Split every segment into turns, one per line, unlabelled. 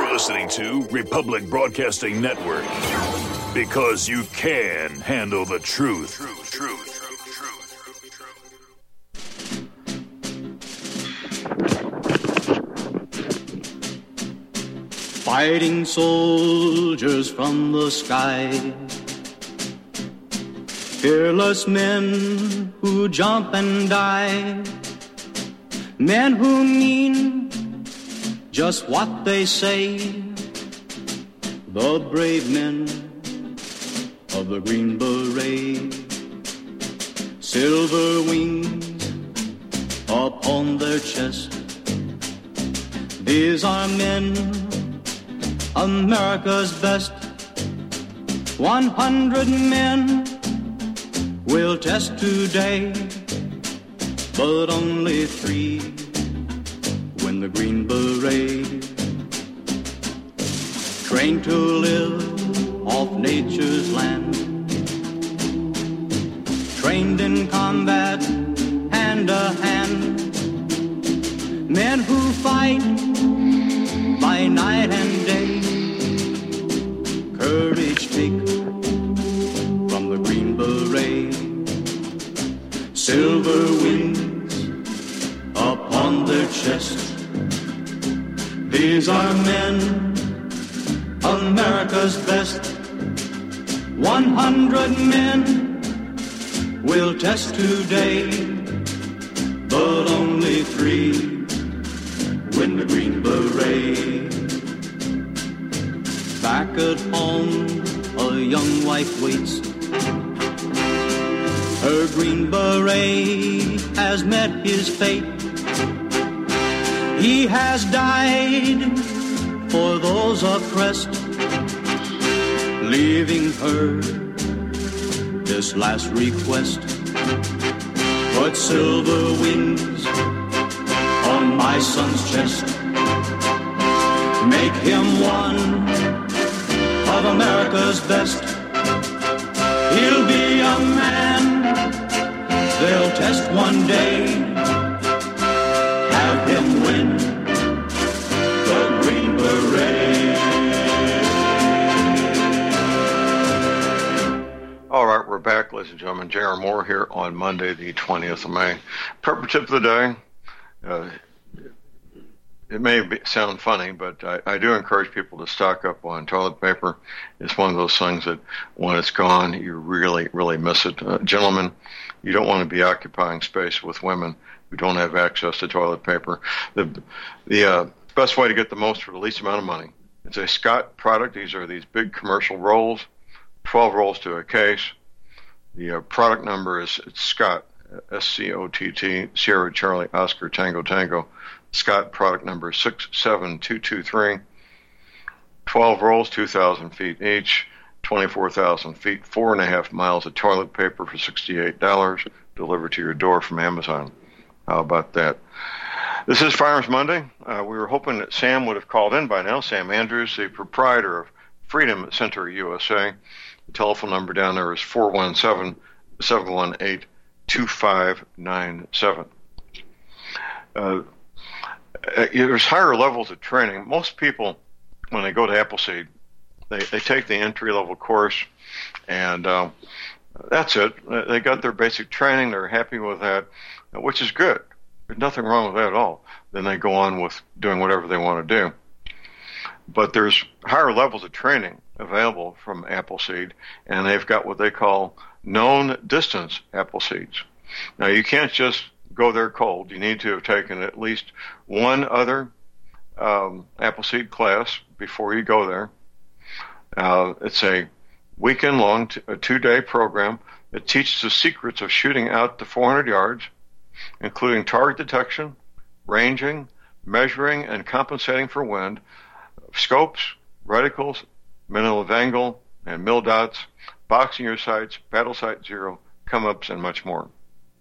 listening to Republic Broadcasting Network, because you can handle the truth.
Fighting soldiers from the sky, fearless men who jump and die, men who mean just what they say, the brave men of the Green Beret, silver wings upon their chest. These are men, America's best. 100 men will test today, but only 3 win the Green Beret. Trained to live off nature's land, trained in combat hand to hand, men who fight by night and day. Courage take from the Green Beret, silver wings upon their chest. These are men, America's best. 100 men will test today, but only 3 win the Green Beret. Back at home, a young wife waits. Her Green Beret has met his fate. He has died for those oppressed, leaving her this last request. Put silver wings on my son's chest. Make him one of America's best. He'll be a man they'll test one day. Have him win the Green Beret.
All right, we're back, ladies and gentlemen. J.R. Moore here on Monday, the 20th of May. Prepper tip of the day. It may sound funny, but I do encourage people to stock up on toilet paper. It's one of those things that when it's gone, you really, really miss it. Gentlemen, you don't want to be occupying space with women who don't have access to toilet paper. The best way to get the most for the least amount of money. It's a Scott product. These are these big commercial rolls, 12 rolls to a case. The product number is Scott, S-C-O-T-T, Sierra Charlie Oscar Tango Tango. Scott product number 67223. 12 rolls, 2,000 feet each, 24,000 feet, 4.5 miles of toilet paper for $68, delivered to your door from Amazon. How about that? This is Firearms Monday. We were hoping that Sam would have called in by now. Sam Andrews, the proprietor of Freedom Center USA. The telephone number down there is 417-718-2597. There's higher levels of training. Most people, when they go to Appleseed, they take the entry-level course, and that's it. They got their basic training. They're happy with that, which is good. There's nothing wrong with that at all. Then they go on with doing whatever they want to do. But there's higher levels of training available from Appleseed, and they've got what they call known distance Appleseeds. Now, you can't just go there cold. You need to have taken at least one other Appleseed class before you go there. It's a weekend-long, a 2-day program that teaches the secrets of shooting out to 400 yards, including target detection, ranging, measuring, and compensating for wind, scopes, reticles, minimum of angle, and mil dots, boxing your sights, battle sight zero, come-ups, and much more.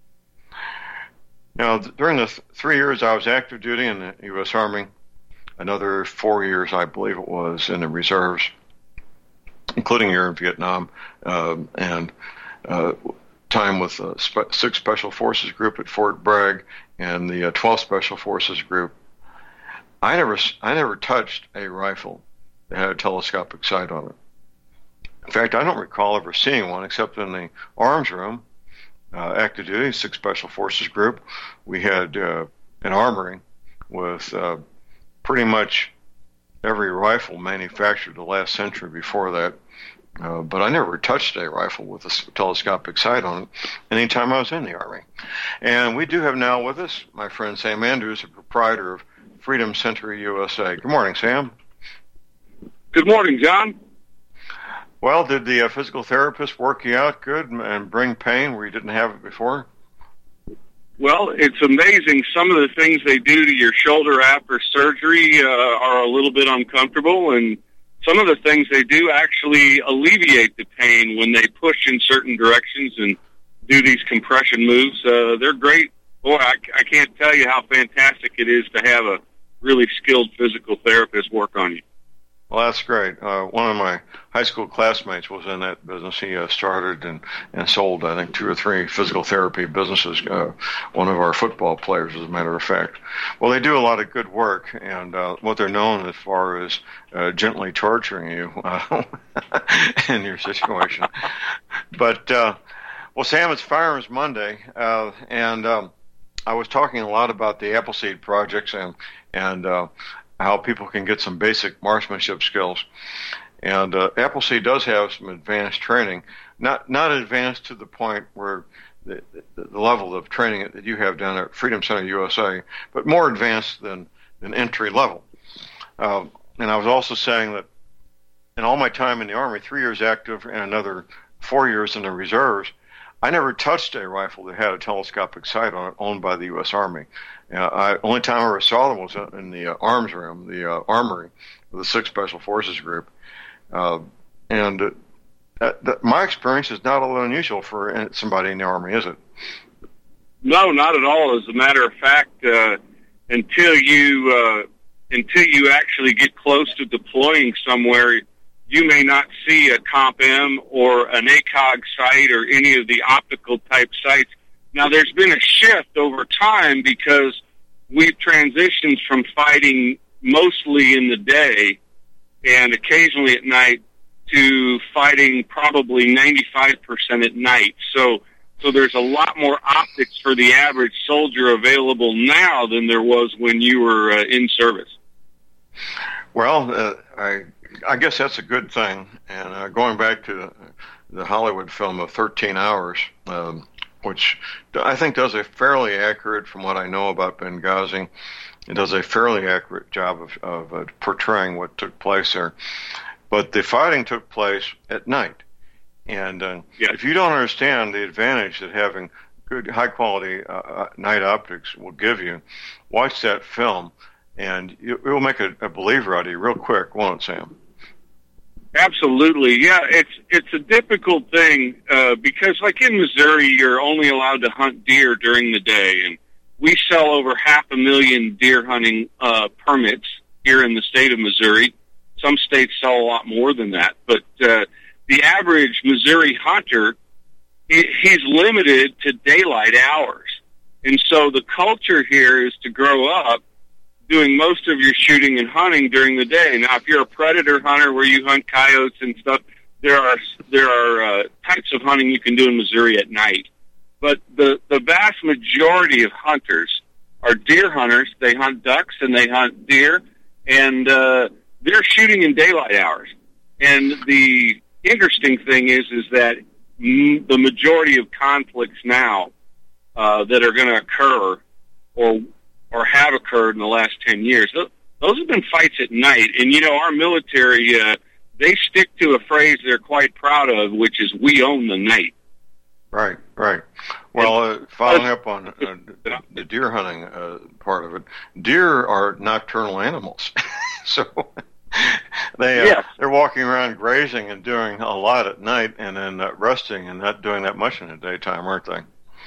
Now, during the 3 years I was active duty in the U.S. Army, another 4 years, I believe it was, in the reserves, including a year in Vietnam, and time with 6th Special Forces Group at Fort Bragg and the 12th Special Forces Group I never touched a rifle that had a telescopic sight on it. In fact, I don't recall ever seeing one except in the arms room, active duty, 6th Special Forces Group. We had an armory with pretty much every rifle manufactured the last century before that. But I never touched a rifle with a telescopic sight on it anytime I was in the Army. And we do have now with us my friend Sam Andrews, the proprietor of Freedom Center USA. Good morning, Sam.
Good morning, John.
Well, did the physical therapist work you out good and bring pain where you didn't have it before?
Well, it's amazing. Some of the things they do to your shoulder after surgery are a little bit uncomfortable, and some of the things they do actually alleviate the pain when they push in certain directions and do these compression moves. They're great. Boy, I can't tell you how fantastic it is to have a really skilled physical therapist work on you.
Well, that's great. One of my high school classmates was in that business. He started and sold, I think, 2 or 3 physical therapy businesses. One of our football players, as a matter of fact. Well, they do a lot of good work, and what they're known as far as gently torturing you in your situation. But, well, Sam, it's Firearms Monday, and I was talking a lot about the Appleseed projects and how people can get some basic marksmanship skills. And Appleseed does have some advanced training, not advanced to the point where the level of training that you have down at Freedom Center USA, but more advanced than entry level. And I was also saying that in all my time in the Army, 3 years active and another 4 years in the reserves, I never touched a rifle that had a telescopic sight on it owned by the U.S. Army. Only time I ever saw them was in the arms room, the armory of the 6th Special Forces Group. And my experience is not all unusual for somebody in the Army, is it?
No, not at all. As a matter of fact, until you actually get close to deploying somewhere, you may not see a Comp-M or an ACOG sight or any of the optical type sights. Now, there's been a shift over time because we've transitioned from fighting mostly in the day and occasionally at night to fighting probably 95% at night. So there's a lot more optics for the average soldier available now than there was when you were in service.
Well, I guess that's a good thing. And going back to the Hollywood film of 13 Hours, which I think does a fairly accurate, from what I know about Benghazi, it does a fairly accurate job of portraying what took place there. But the fighting took place at night. And if you don't understand the advantage that having good, high-quality night optics will give you, watch that film, and it will make a believer out of you real quick, won't it, Sam?
Absolutely, yeah. It's a difficult thing because, like in Missouri, you're only allowed to hunt deer during the day, and we sell over 500,000 deer hunting permits here in the state of Missouri. Some states sell a lot more than that, but the average Missouri hunter, he's limited to daylight hours, and so the culture here is to grow up doing most of your shooting and hunting during the day. Now, if you're a predator hunter where you hunt coyotes and stuff, there are types of hunting you can do in Missouri at night. But the vast majority of hunters are deer hunters. They hunt ducks and they hunt deer, and they're shooting in daylight hours. And the interesting thing is that the majority of conflicts now that are going to occur or have occurred in the last 10 years, those have been fights at night. And, you know, our military, they stick to a phrase they're quite proud of, which is, we own the night.
Right. Well, following up on the deer hunting part of it, deer are nocturnal animals. So they're walking around grazing and doing a lot at night and then resting and not doing that much in the daytime, aren't they?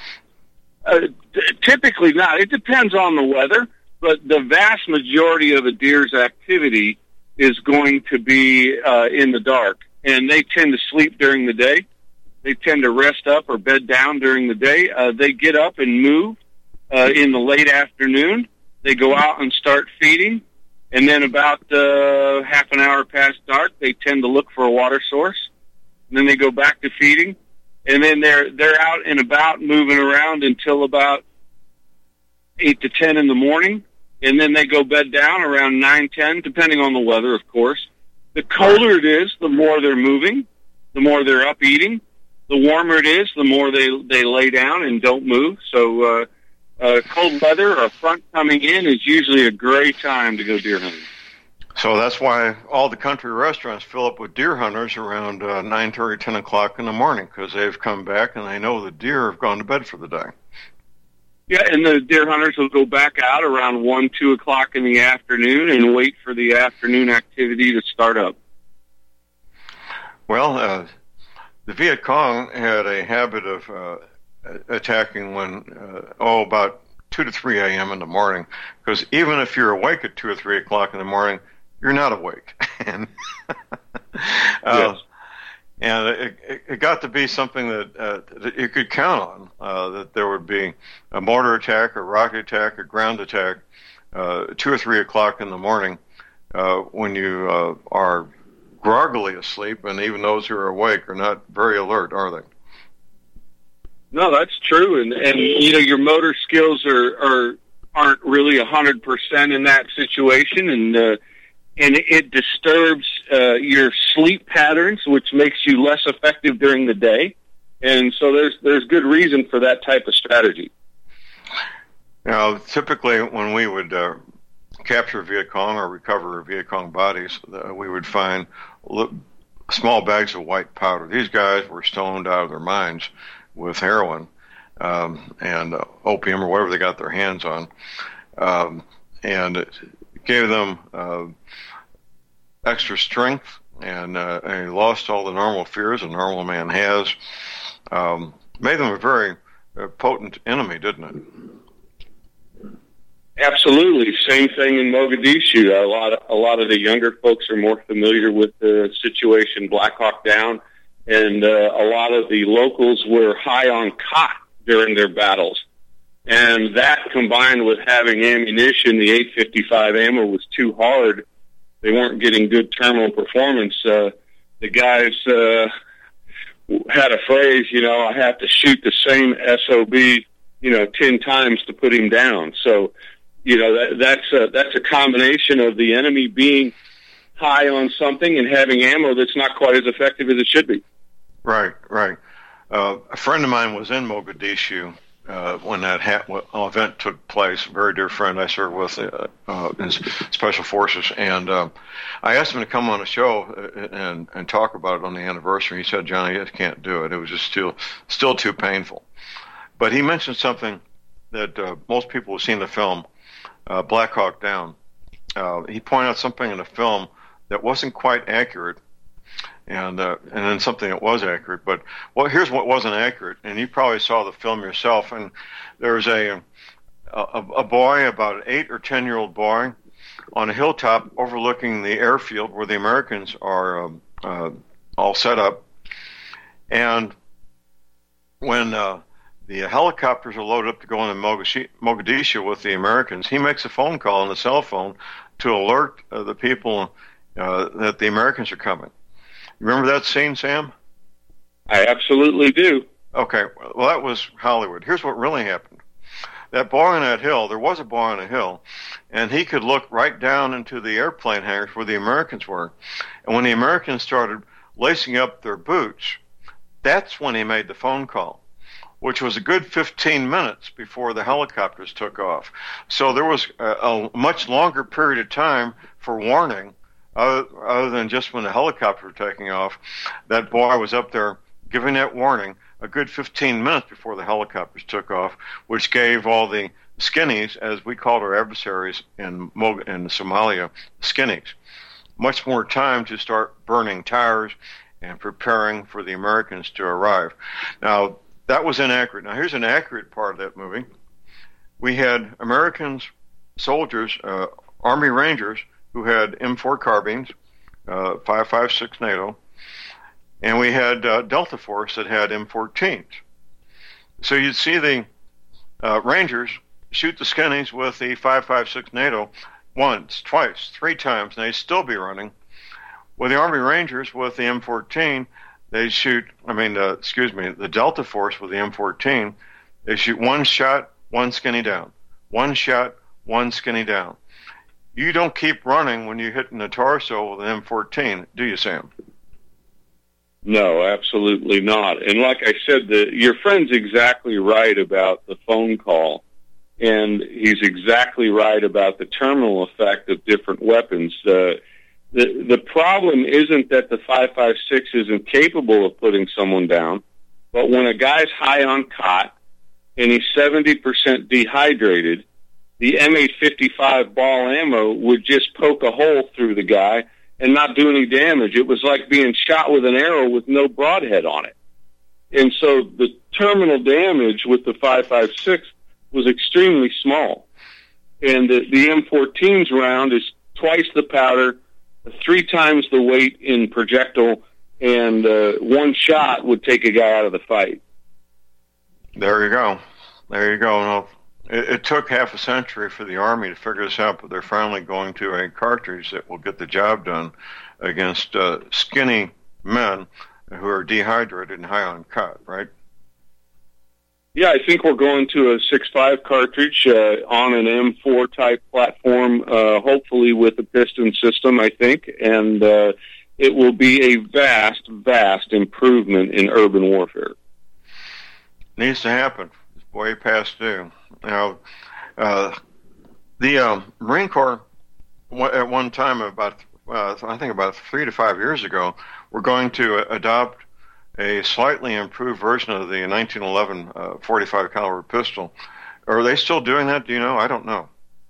Typically not. It depends on the weather, but the vast majority of a deer's activity is going to be in the dark, and they tend to sleep during the day. They tend to rest up or bed down during the day. They get up and move in the late afternoon. They go out and start feeding, And then about half an hour past dark, they tend to look for a water source. And then they go back to feeding. And then they're out and about moving around until about 8 to 10 in the morning. And then they go bed down around 9, 10, depending on the weather, of course. The colder it is, the more they're moving, the more they're up eating. The warmer it is, the more they lay down and don't move. So cold weather or a front coming in is usually a great time to go deer hunting.
So that's why all the country restaurants fill up with deer hunters around 9:30, 10 o'clock in the morning, because they've come back and they know the deer have gone to bed for the day.
Yeah, and the deer hunters will go back out around 1, 2 o'clock in the afternoon and wait for the afternoon activity to start up.
Well, the Viet Cong had a habit of attacking when, about 2 to 3 a.m. in the morning, because even if you're awake at 2 or 3 o'clock in the morning, you're not awake. And
Yes.
And it got to be something that you could count on, that there would be a mortar attack, a rocket attack, a ground attack, 2 or 3 o'clock in the morning, when you are groggily asleep, and even those who are awake are not very alert, are they?
No, that's true, and you know, your motor skills aren't really 100% in that situation, and it disturbs your sleep patterns, which makes you less effective during the day, and so there's good reason for that type of strategy.
Now, typically when we would capture Viet Cong or recover Viet Cong bodies, we would find small bags of white powder. These guys were stoned out of their minds with heroin and opium or whatever they got their hands on, and it gave them extra strength, and they lost all the normal fears a normal man has. Made them a very potent enemy, didn't it?
Absolutely. Same thing in Mogadishu. A lot of the younger folks are more familiar with the situation Black Hawk Down, and a lot of the locals were high on khat during their battles. And that, combined with having ammunition, the 855 ammo was too hard. They weren't getting good terminal performance. The guys had a phrase, I have to shoot the same SOB, 10 times to put him down. So, that's a combination of the enemy being high on something and having ammo that's not quite as effective as it should be.
Right. A friend of mine was in Mogadishu when that event took place. A very dear friend I served with in Special Forces, and I asked him to come on the show and talk about it on the anniversary. He said, "Johnny, I can't do it. It was just still too painful." But he mentioned something that most people have seen the film, Black Hawk Down. He pointed out something in the film that wasn't quite accurate, and then something that was accurate. But here's what wasn't accurate, and you probably saw the film yourself. And there's a boy, about an 8 or 10-year-old boy, on a hilltop overlooking the airfield where the Americans are all set up. And when the helicopters are loaded up to go into Mogadishu with the Americans, he makes a phone call on the cell phone to alert the people that the Americans are coming. Remember that scene, Sam?
I absolutely do.
Okay, well, that was Hollywood. Here's what really happened. That boy on that hill, there was a boy on a hill, and he could look right down into the airplane hangars where the Americans were. And when the Americans started lacing up their boots, that's when he made the phone call, which was a good 15 minutes before the helicopters took off. So there was a much longer period of time for warning, other than just when the helicopters were taking off. That boy was up there giving that warning a good 15 minutes before the helicopters took off, which gave all the skinnies, as we called our adversaries in Somalia, skinnies, much more time to start burning tires and preparing for the Americans to arrive. Now, that was inaccurate. Now, here's an accurate part of that movie. We had Americans, soldiers, Army Rangers, who had M4 carbines, 5.56 NATO, and we had Delta Force that had M14s. So you'd see the Rangers shoot the skinnies with the 5.56 NATO. once, twice, 3 times, and they'd still be running. With the Army Rangers, with the M14, they shoot, the Delta Force with the M14, they shoot 1 shot, 1 skinny down. 1 shot, 1 skinny down. You don't keep running when you're hitting the torso with an M14, do you, Sam?
No, absolutely not. And like I said, your friend's exactly right about the phone call, and he's exactly right about the terminal effect of different weapons. The problem isn't that the 5.56 isn't capable of putting someone down, but when a guy's high on cot and he's 70% dehydrated, the M855 ball ammo would just poke a hole through the guy and not do any damage. It was like being shot with an arrow with no broadhead on it. And so the terminal damage with the 5.56 was extremely small. And the M14's round is twice the powder, 3 times the weight in projectile, and 1 shot would take a guy out of the fight.
There you go. Well, it took half a century for the Army to figure this out, but they're finally going to a cartridge that will get the job done against skinny men who are dehydrated and high on cot, right?
Yeah, I think we're going to a 6.5 cartridge on an M4 type platform, hopefully with a piston system, I think, and it will be a vast, vast improvement in urban warfare.
Needs to happen. It's way past due. Now, the Marine Corps, at one time, I think about 3 to 5 years ago, were going to adopt a slightly improved version of the 1911 .45 caliber pistol. Are they still doing that? Do you know? I don't know.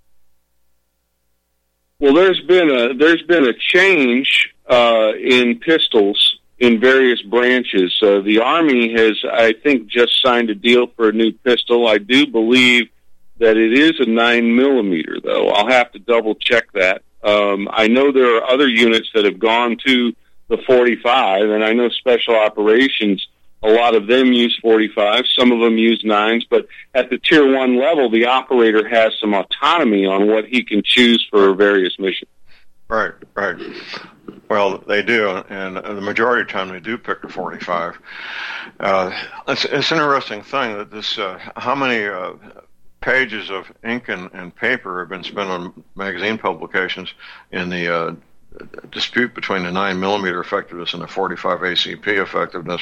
Well, there's been a change in pistols in various branches. The Army has, I think, just signed a deal for a new pistol. I do believe that it is a 9mm, though. I'll have to double check that. I know there are other units that have gone to the 45, and I know Special Operations, a lot of them use 45, some of them use 9s, but at the Tier 1 level, the operator has some autonomy on what he can choose for various missions.
Right. Well, they do, and the majority of the time they do pick the 45. It's an interesting thing that this, how many pages of ink and paper have been spent on magazine publications in the dispute between the 9mm effectiveness and the 45 ACP effectiveness.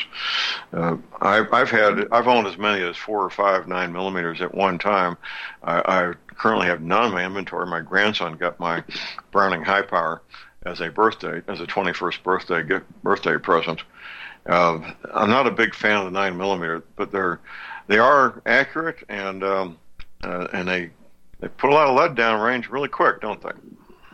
I've owned as many as 4 or 5 9mm at one time. I currently have none in my inventory. My grandson got my Browning High Power as a 21st birthday present. I'm not a big fan of the 9mm, but they are accurate and they put a lot of lead down range really quick, don't they?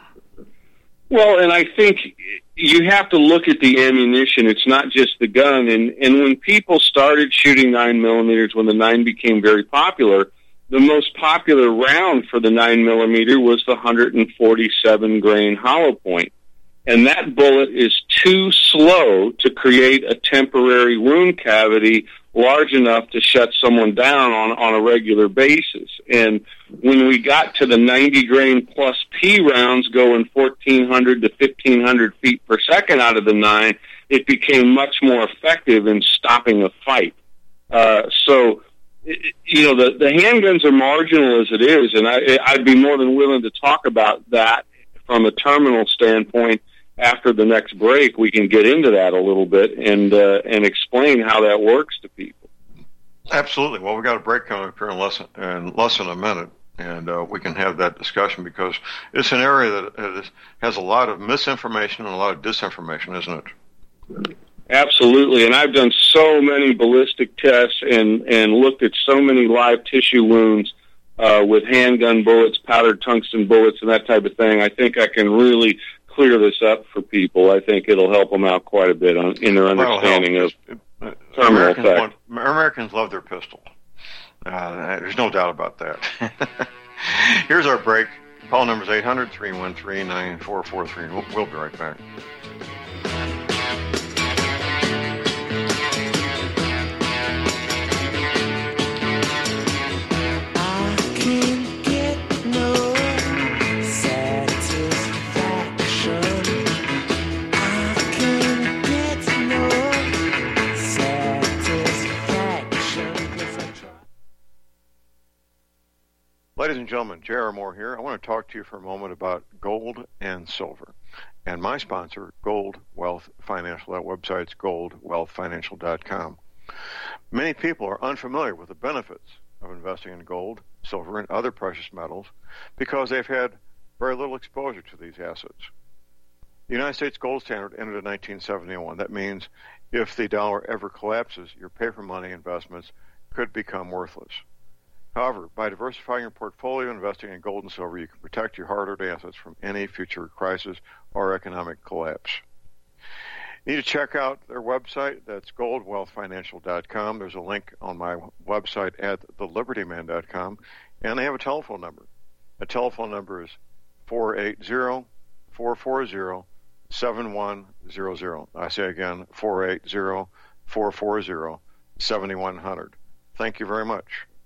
Well, and I think you have to look at the ammunition. It's not just the gun. And when people started shooting 9mm, when the 9 became very popular, the most popular round for the 9mm was the 147 grain hollow point. And that bullet is too slow to create a temporary wound cavity large enough to shut someone down on a regular basis. And when we got to the 90 grain plus P rounds going 1,400 to 1,500 feet per second out of the 9, it became much more effective in stopping a fight. So, you know, the handguns are marginal as it is, and I'd be more than willing to talk about that from a terminal standpoint. After the next break, we can get into that a little bit and explain how that works to people. Absolutely.
Well, we got a break coming up here in less than a minute, and we can have that discussion because it's an area that has a lot of misinformation and a lot of disinformation, isn't it?
Absolutely. And I've done so many ballistic tests and looked at so many live tissue wounds with handgun bullets, powdered tungsten bullets, and that type of thing. I think I can really clear this up for people. I think it'll help them out quite a bit in their understanding of terminal effect.
Americans love their pistol. There's no doubt about that. Here's our break. Call numbers 800-313-9443. We'll be right back.
I can't get no satisfaction.
Ladies and gentlemen, J.R. Moore here. I want to talk to you for a moment about gold and silver. And my sponsor, Gold Wealth Financial. That website's goldwealthfinancial.com. Many people are unfamiliar with the benefits of investing in gold, silver, and other precious metals because they've had very little exposure to these assets. The United States gold standard entered in 1971. That means if the dollar ever collapses, your paper money investments could become worthless. However, by diversifying your portfolio, investing in gold and silver, you can protect your hard-earned assets from any future crisis or economic collapse. You need to check out their website. That's goldwealthfinancial.com. There's a link on my website at thelibertyman.com, and they have a telephone number. The telephone number is 480-440-7100. I say again, 480-440-7100. Thank you very much.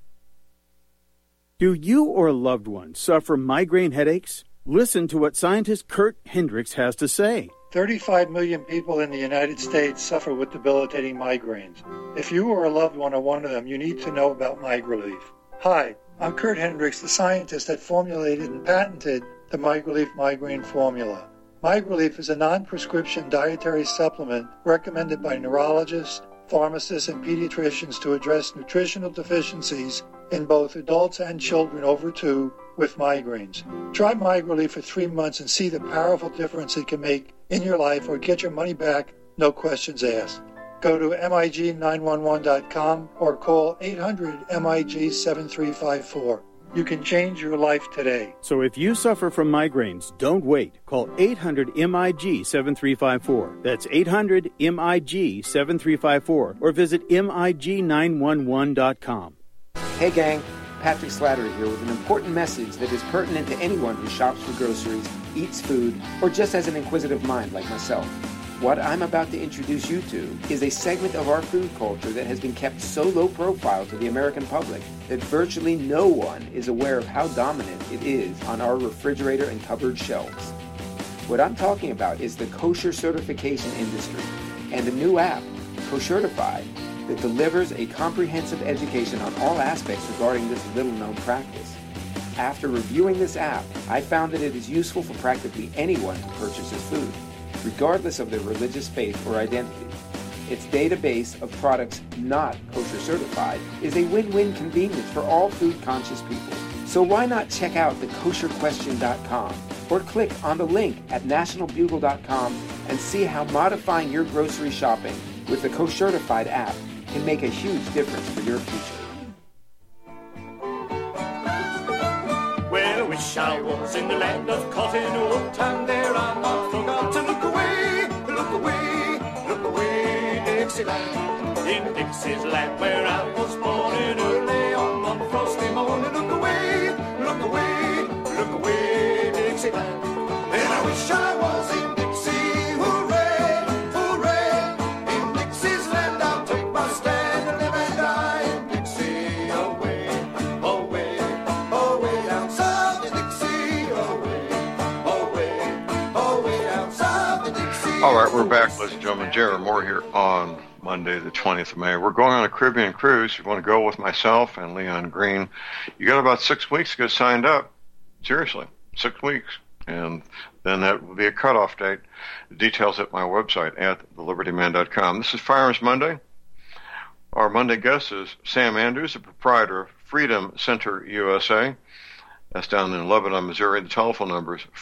Do you or a loved one suffer migraine headaches? Listen to what scientist Kurt Hendricks has to say.
35 million people in the United States suffer with debilitating migraines. If you or a loved one are one of them, you need to know about MigraLief. Hi, I'm Kurt Hendricks, the scientist that formulated and patented the MigraLief migraine formula. MigraLief is a non-prescription dietary supplement recommended by neurologists, pharmacists, and pediatricians to address nutritional deficiencies in both adults and children over 2 with migraines. Try MigraLief for 3 months and see the powerful difference it can make in your life, or get your money back, no questions asked. Go to MIG911.com or call 800-MIG-7354. You can change your life today.
So if you suffer from migraines, don't wait. Call 800-MIG-7354. That's 800-MIG-7354. Or visit MIG911.com.
Hey gang, Patrick Slattery here with an important message that is pertinent to anyone who shops for groceries, eats food, or just has an inquisitive mind like myself. What I'm about to introduce you to is a segment of our food culture that has been kept so low profile to the American public that virtually no one is aware of how dominant it is on our refrigerator and cupboard shelves. What I'm talking about is the kosher certification industry and a new app, Koshertified, that delivers a comprehensive education on all aspects regarding this little-known practice. After reviewing this app, I found that it is useful for practically anyone who purchases food, regardless of their religious faith or identity. Its database of products not kosher certified is a win-win convenience for all food-conscious people. So why not check out thekosherquestion.com or click on the link at nationalbugle.com and see how modifying your grocery shopping with the Koshertified app can make a huge difference for your future.
Well, wish I was in the land of cotton wool, and there I not forgot to look away, Dixieland. In Dixie's land where I was born, and early on a frosty morning, look away, Dixieland. And I wish I was in Dixie, hooray, hooray. In Dixie's land I'll take my stand and live and die in Dixie, away, away, away down south in Dixie, away, away, away down south in Dixie.
All right, we're back, ladies and gentlemen. J.R. Moore here on Monday, the 20th of May. We're going on a Caribbean cruise. You want to go with myself and Leon Green. You got about 6 weeks to get signed up. Seriously, 6 weeks. And then that will be a cutoff date. The details at my website at thelibertyman.com. This is Firearms Monday. Our Monday guest is Sam Andrews, the proprietor of Freedom Center USA. That's down in Lebanon, Missouri. The telephone number is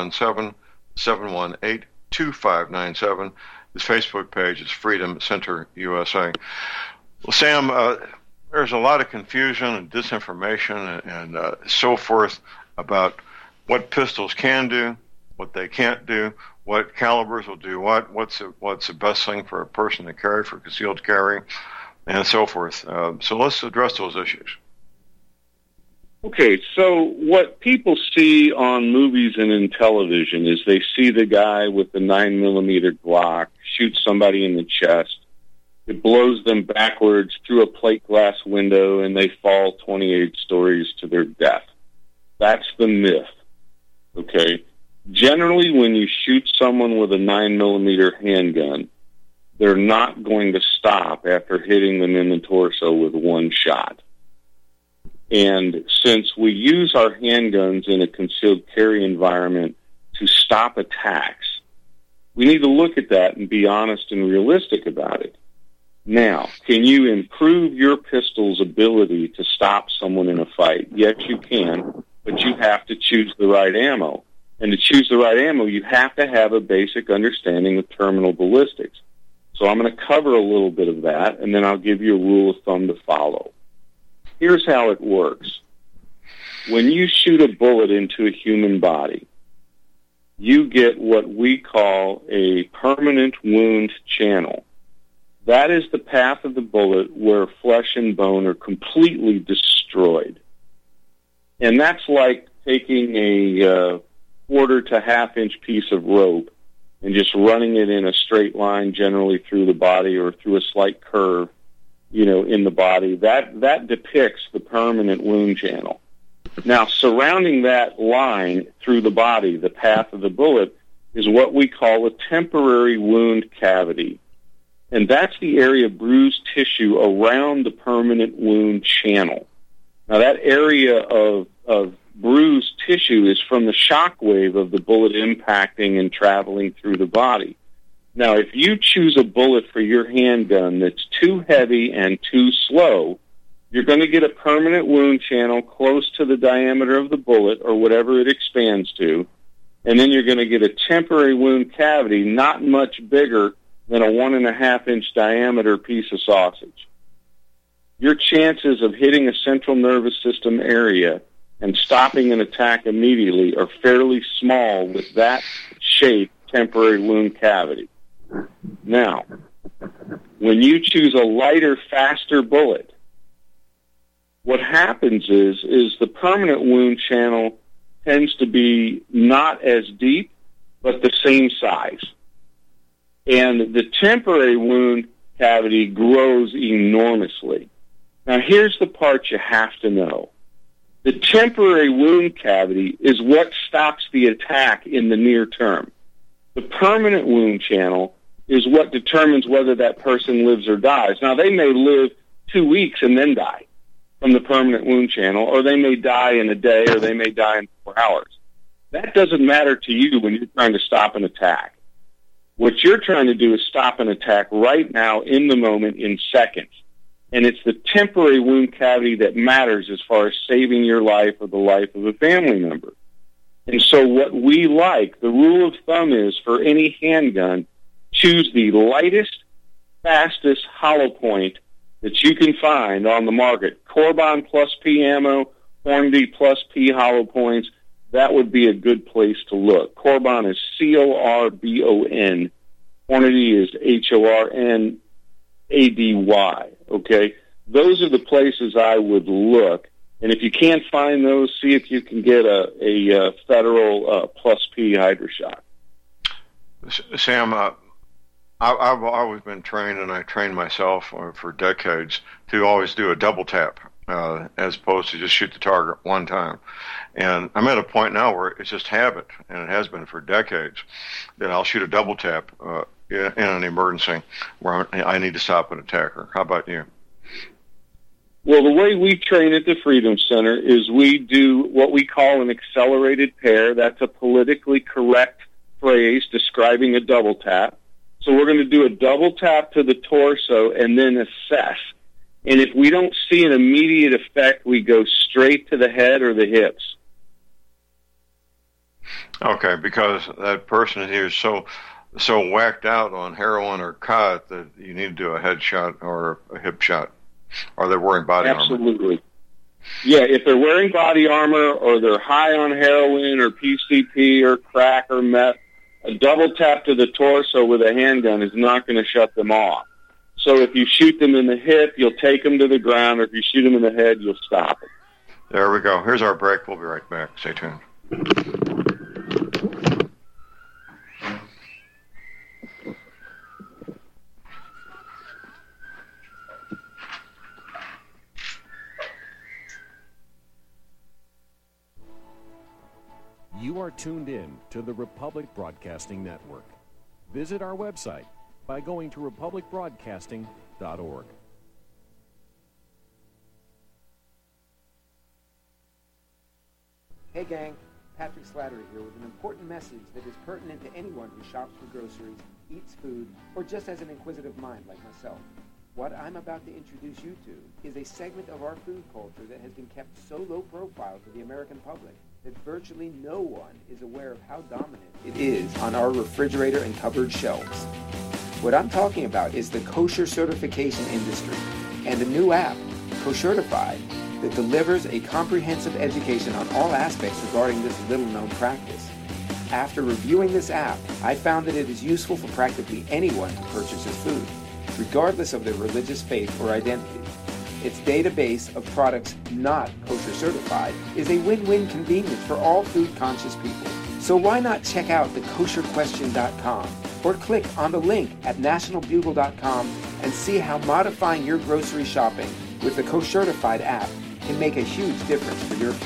417-718-2597. His Facebook page is Freedom Center USA. Well, Sam, there's a lot of confusion and disinformation and so forth about what pistols can do, what they can't do, what calibers will do what's the best thing for a person to carry, for concealed carry, and so forth. So let's address those issues.
Okay, so what people see on movies and in television is they see the guy with the 9mm Glock shoot somebody in the chest. It blows them backwards through a plate glass window, and they fall 28 stories to their death. That's the myth, okay? Generally, when you shoot someone with a 9mm handgun, they're not going to stop after hitting them in the torso with one shot. And since we use our handguns in a concealed carry environment to stop attacks, we need to look at that and be honest and realistic about it. Now, can you improve your pistol's ability to stop someone in a fight? Yes, you can, but you have to choose the right ammo. And to choose the right ammo, you have to have a basic understanding of terminal ballistics. So I'm going to cover a little bit of that, and then I'll give you a rule of thumb to follow. Here's how it works. When you shoot a bullet into a human body, you get what we call a permanent wound channel. That is the path of the bullet where flesh and bone are completely destroyed. And that's like taking a quarter to half-inch piece of rope and just running it in a straight line generally through the body or through a slight curve, in the body. That depicts the permanent wound channel. Now, surrounding that line through the body, the path of the bullet, is what we call a temporary wound cavity. And that's the area of bruised tissue around the permanent wound channel. Now, that area of bruised tissue is from the shock wave of the bullet impacting and traveling through the body. Now, if you choose a bullet for your handgun that's too heavy and too slow, you're going to get a permanent wound channel close to the diameter of the bullet or whatever it expands to, and then you're going to get a temporary wound cavity not much bigger than a 1.5-inch diameter piece of sausage. Your chances of hitting a central nervous system area and stopping an attack immediately are fairly small with that shaped temporary wound cavity. Now, when you choose a lighter, faster bullet, what happens is the permanent wound channel tends to be not as deep, but the same size. And the temporary wound cavity grows enormously. Now, here's the part you have to know. The temporary wound cavity is what stops the attack in the near term. The permanent wound channel is what determines whether that person lives or dies. Now, they may live 2 weeks and then die from the permanent wound channel, or they may die in a day, or they may die in 4 hours. That doesn't matter to you when you're trying to stop an attack. What you're trying to do is stop an attack right now in the moment in seconds. And it's the temporary wound cavity that matters as far as saving your life or the life of a family member. And so what we like, the rule of thumb is for any handgun, choose the lightest, fastest hollow point that you can find on the market. Corbon plus P ammo, Hornady plus P hollow points, that would be a good place to look. Corbon is Corbon. Hornady is Hornady, okay? Those are the places I would look. And if you can't find those, see if you can get a Federal plus P Hydra-Shot.
Sam, I've always been trained, and I trained myself for decades, to always do a double tap as opposed to just shoot the target one time. And I'm at a point now where it's just habit, and it has been for decades, that I'll shoot a double tap in an emergency where I need to stop an attacker. How about you?
Well, the way we train at the Freedom Center is we do what we call an accelerated pair. That's a politically correct phrase describing a double tap. So we're going to do a double tap to the torso and then assess. And if we don't see an immediate effect, we go straight to the head or the hips.
Okay, because that person here is so whacked out on heroin or cot that you need to do a head shot or a hip shot. Or they're wearing body armor.
Absolutely. Yeah, if they're wearing body armor or they're high on heroin or PCP or crack or meth, a double tap to the torso with a handgun is not going to shut them off. So if you shoot them in the hip, you'll take them to the ground, or if you shoot them in the head, you'll stop them.
There we go. Here's our break. We'll be right back. Stay tuned.
You are tuned in to the Republic Broadcasting Network. Visit our website by going to republicbroadcasting.org.
Hey gang, Patrick Slattery here with an important message that is pertinent to anyone who shops for groceries, eats food, or just has an inquisitive mind like myself. What I'm about to introduce you to is a segment of our food culture that has been kept so low profile to the American public that virtually no one is aware of how dominant it is on our refrigerator and cupboard shelves. What I'm talking about is the kosher certification industry and a new app, Koshertified, that delivers a comprehensive education on all aspects regarding this little-known practice. After reviewing this app, I found that it is useful for practically anyone who purchases food, regardless of their religious faith or identity. Its database of products not kosher certified is a win-win convenience for all food-conscious people. So why not check out thekosherquestion.com or click on the link at nationalbugle.com and see how modifying your grocery shopping with the Koshertified app can make a huge difference for your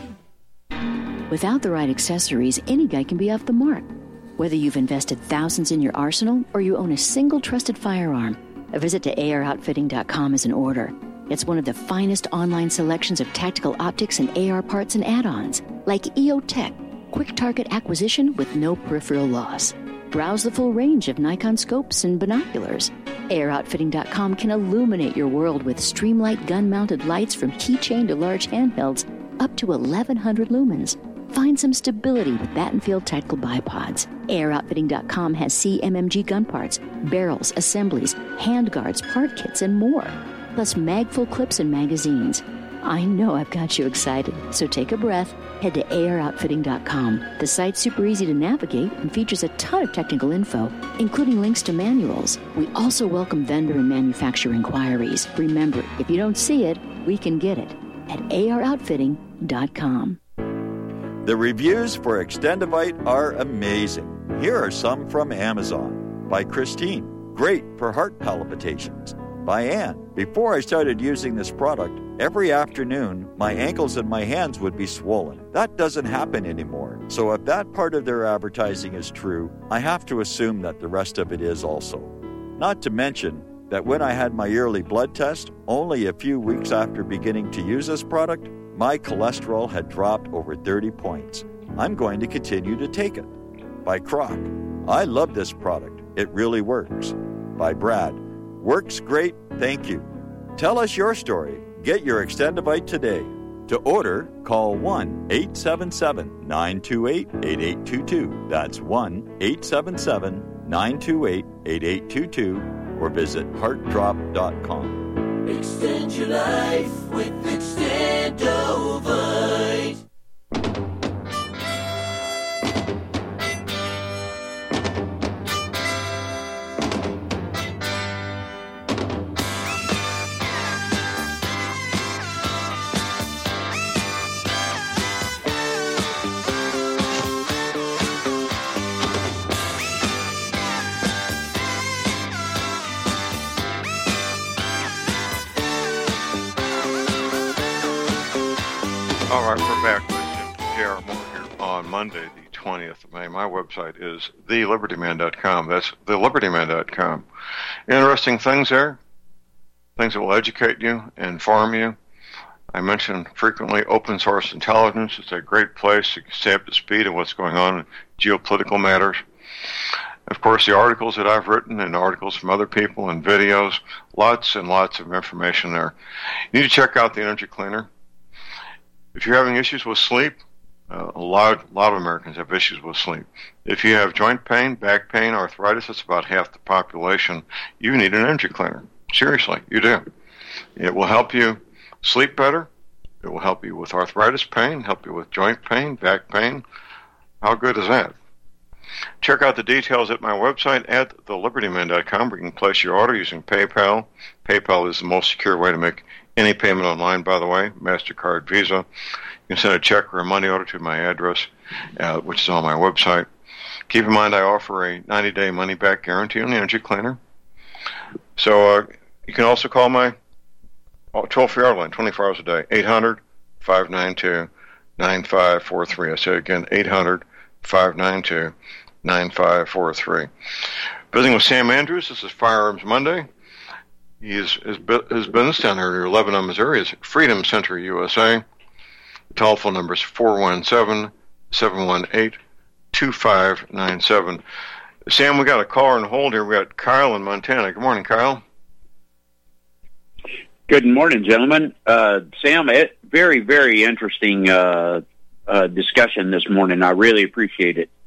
future.
Without the right accessories, any guy can be off the mark. Whether you've invested thousands in your arsenal or you own a single trusted firearm, a visit to AROutfitting.com is in order. It's one of the finest online selections of tactical optics and AR parts and add-ons, like EOTech, quick target acquisition with no peripheral loss. Browse the full range of Nikon scopes and binoculars. AROutfitting.com can illuminate your world with Streamlight gun-mounted lights from keychain to large handhelds up to 1,100 lumens. Find some stability with Battenfield tactical bipods. AROutfitting.com has CMMG gun parts, barrels, assemblies, handguards, part kits, and more. Plus magful clips and magazines. I know I've got you excited, so take a breath. Head to AROutfitting.com. The site's super easy to navigate and features a ton of technical info, including links to manuals. We also welcome vendor and manufacturer inquiries. Remember, if you don't see it, we can get it at AROutfitting.com.
The reviews for Extendivite are amazing. Here are some from Amazon. By Christine, great for heart palpitations. By Ann, before I started using this product, every afternoon my ankles and my hands would be swollen. That doesn't happen anymore. So if that part of their advertising is true, I have to assume that the rest of it is also. Not to mention that when I had my yearly blood test, only a few weeks after beginning to use this product, my cholesterol had dropped over 30 points. I'm going to continue to take it. By Croc, I love this product. It really works. By Brad, works great, thank you. Tell us your story. Get your Extendivite today. To order, call 1-877-928-8822. That's 1-877-928-8822. Or visit heartdrop.com.
Extend your life with Extendovite.
All right, we're back with J.R. Moore here on Monday, the 20th of May. My website is thelibertyman.com. That's thelibertyman.com. Interesting things there, things that will educate you, inform you. I mention frequently open source intelligence. It's a great place to stay up to speed on what's going on in geopolitical matters. Of course, the articles that I've written and articles from other people and videos, lots and lots of information there. You need to check out the Energy Cleaner. If you're having issues with sleep, a lot of Americans have issues with sleep. If you have joint pain, back pain, arthritis, that's about half the population, you need an energy cleaner. Seriously, you do. It will help you sleep better. It will help you with arthritis pain, help you with joint pain, back pain. How good is that? Check out the details at my website at thelibertyman.com, where you can place your order using PayPal. PayPal is the most secure way to make any payment online, by the way, MasterCard, Visa. You can send a check or a money order to my address, which is on my website. Keep in mind I offer a 90-day money-back guarantee on the Energy Cleaner. So you can also call my toll-free hour line, 24 hours a day, 800-592-9543. I say again, 800-592-9543. Visiting with Sam Andrews, this is Firearms Monday. His business down here in Lebanon, Missouri is Freedom Center USA. telephone number is 417-718-2597. Sam, we got a caller on hold here. We got Kyle in Montana. Good morning, Kyle.
Good morning, gentlemen. Sam, very, very interesting discussion this morning. I really appreciate it.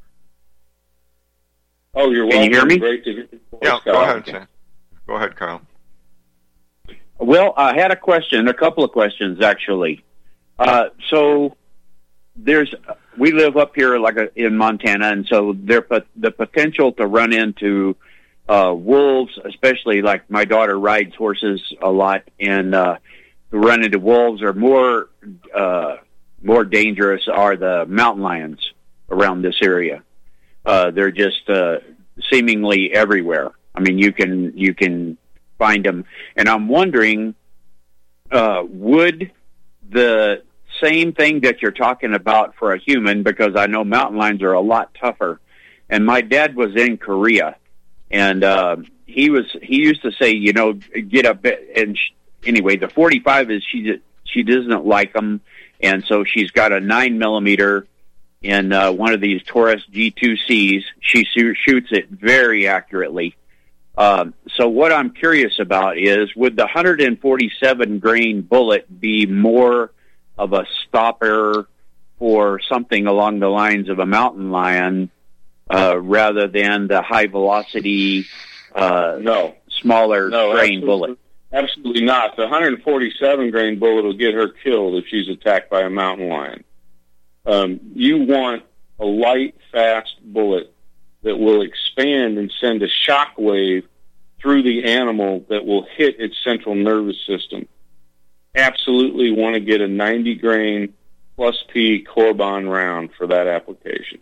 Oh, you're welcome.
Can you hear me?
Great to hear your voice,
Yeah,
Kyle.
go ahead, Sam. Go ahead, Kyle.
Well, I had a couple of questions, actually. So we live up here in Montana, and so the potential to run into wolves, especially like my daughter rides horses a lot, and to run into wolves are more dangerous are the mountain lions around this area. They're just seemingly everywhere. I mean, you can find them, and I'm wondering, would the same thing that you're talking about for a human, because I know mountain lions are a lot tougher, and my dad was in Korea, and he used to say, get a bit, and anyway, the 45 is she doesn't like them, and so she's got a 9mm in one of these Taurus G2Cs. She shoots it very accurately. So what I'm curious about is, would the 147 grain bullet be more of a stopper for something along the lines of a mountain lion rather than the high velocity, smaller grain bullet?
Absolutely not. The 147 grain bullet will get her killed if she's attacked by a mountain lion. You want a light, fast bullet that will expand and send a shock wave through the animal that will hit its central nervous system. Absolutely want to get a 90 grain plus P Corbon round for that application.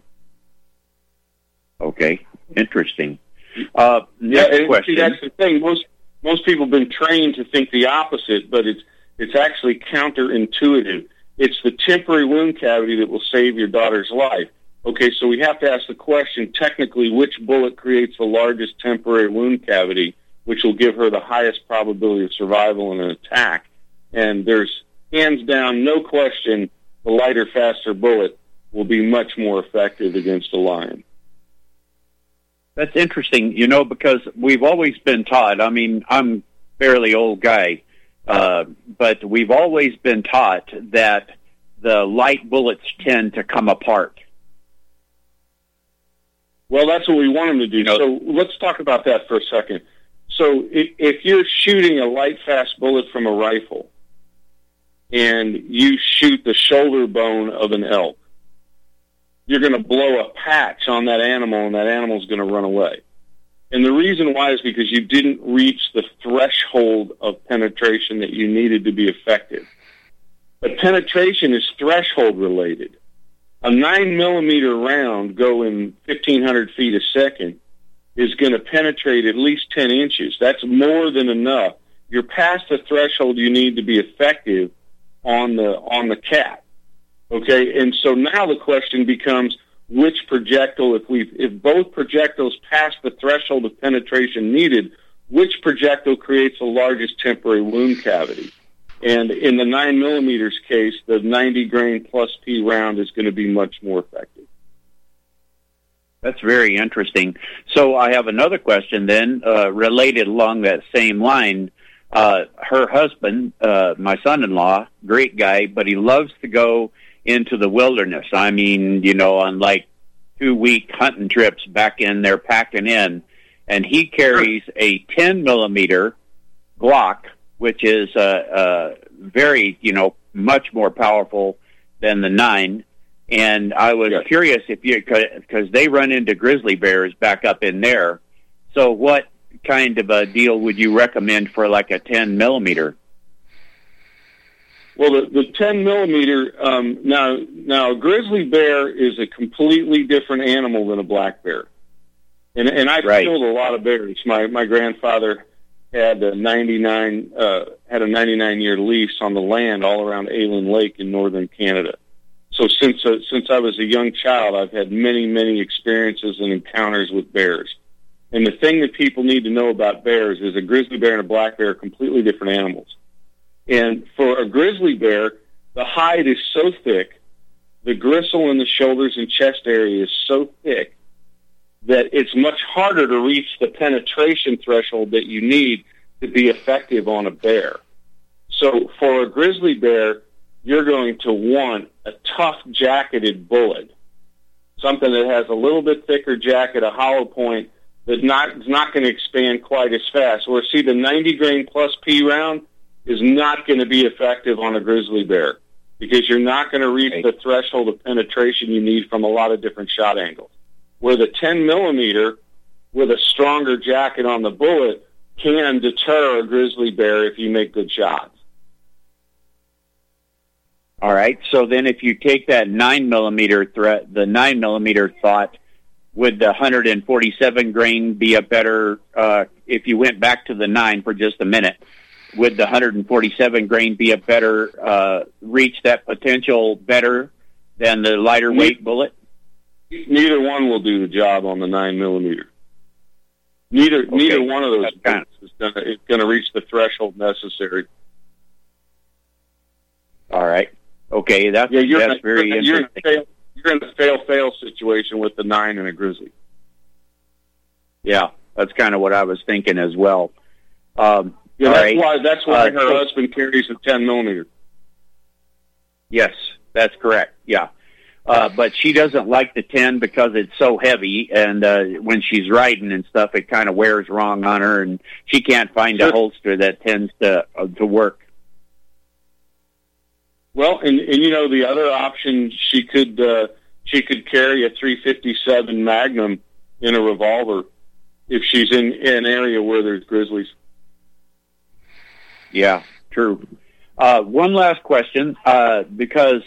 Okay, interesting.
Next
question.
See, that's the thing. Most people have been trained to think the opposite, but it's actually counterintuitive. It's the temporary wound cavity that will save your daughter's life. Okay, so we have to ask the question, technically, which bullet creates the largest temporary wound cavity, which will give her the highest probability of survival in an attack? And there's, hands down, no question, the lighter, faster bullet will be much more effective against a lion.
That's interesting, because we've always been taught, I mean, I'm a fairly old guy, but we've always been taught that the light bullets tend to come apart.
Well, that's what we want them to do. So let's talk about that for a second. So if you're shooting a light, fast bullet from a rifle and you shoot the shoulder bone of an elk, you're going to blow a patch on that animal, and that animal's going to run away. And the reason why is because you didn't reach the threshold of penetration that you needed to be effective. But penetration is threshold related. A 9mm round going 1,500 feet a second is going to penetrate at least 10 inches. That's more than enough. You're past the threshold you need to be effective on the cat. Okay, and so now the question becomes, which projectile, if both projectiles pass the threshold of penetration needed, which projectile creates the largest temporary wound cavity? And in the 9mm case, the 90 grain plus P round is going to be much more effective.
That's very interesting. So I have another question then, related along that same line. Her husband, my son-in-law, great guy, but he loves to go into the wilderness. I mean, on like 2-week hunting trips back in there, packing in, and he carries a 10mm Glock, which is very, much more powerful than the 9. And I was curious because they run into grizzly bears back up in there. So what kind of a deal would you recommend for like a 10mm?
Well, the 10mm, now a grizzly bear is a completely different animal than a black bear. And I've killed a lot of bears. My grandfather had a 99-year lease on the land all around Aylen Lake in northern Canada. So since I was a young child, I've had many experiences and encounters with bears. And the thing that people need to know about bears is a grizzly bear and a black bear are completely different animals. And for a grizzly bear, the hide is so thick, the gristle in the shoulders and chest area is so thick that it's much harder to reach the penetration threshold that you need to be effective on a bear. So for a grizzly bear, you're going to want a tough jacketed bullet, something that has a little bit thicker jacket, a hollow point, that's not going to expand quite as fast. Or see, the 90 grain plus P round is not going to be effective on a grizzly bear because you're not going to reach the threshold of penetration you need from a lot of different shot angles. Where the 10 millimeter with a stronger jacket on the bullet can deter a grizzly bear if you make good shots.
All right. So then if you take that 9 millimeter threat, the 9 millimeter thought, would the 147 grain be a better, if you went back to the 9 for just a minute, would the 147 grain be a better, reach that potential better than the lighter weight bullet?
Neither one will do the job on the 9 millimeter. Neither one of those bullets is going to reach the threshold necessary.
All right. Okay, that's very interesting.
You're in a fail situation with the 9 and a grizzly.
Yeah, that's kind of what I was thinking as well.
That's why her husband carries a 10 millimeter.
Yes, that's correct. Yeah. But she doesn't like the 10 because it's so heavy, and when she's riding and stuff, it kind of wears wrong on her, and she can't find a holster that tends to work.
Well, and you know, the other option, she could carry a .357 Magnum in a revolver if she's in an area where there's grizzlies.
Yeah, true. One last question, because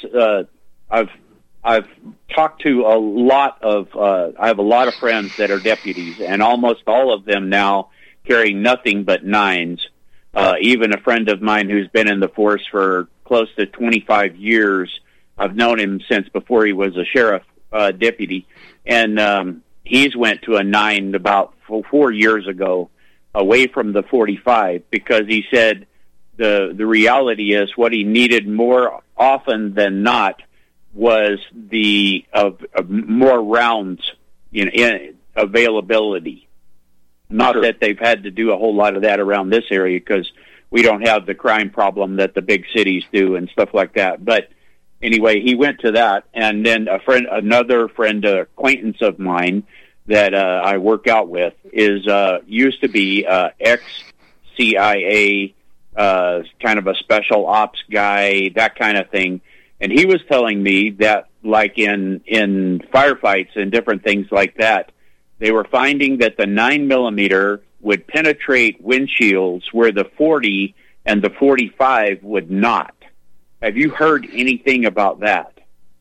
I've talked to a lot of, I have a lot of friends that are deputies, and almost all of them now carry nothing but 9s. Even a friend of mine who's been in the force for close to 25 years, I've known him since before he was a sheriff deputy, and he's went to a 9 about 4 years ago, away from the 45, because he said the reality is what he needed more often than not was the more rounds in availability. Not that they've had to do a whole lot of that around this area because we don't have the crime problem that the big cities do and stuff like that. But anyway, he went to that, and then another acquaintance of mine that I work out with is used to be ex-CIA, kind of a special ops guy, that kind of thing. And he was telling me that, like in firefights and different things like that, they were finding that the 9 millimeter would penetrate windshields where the 40 and the 45 would not. Have you heard anything about that?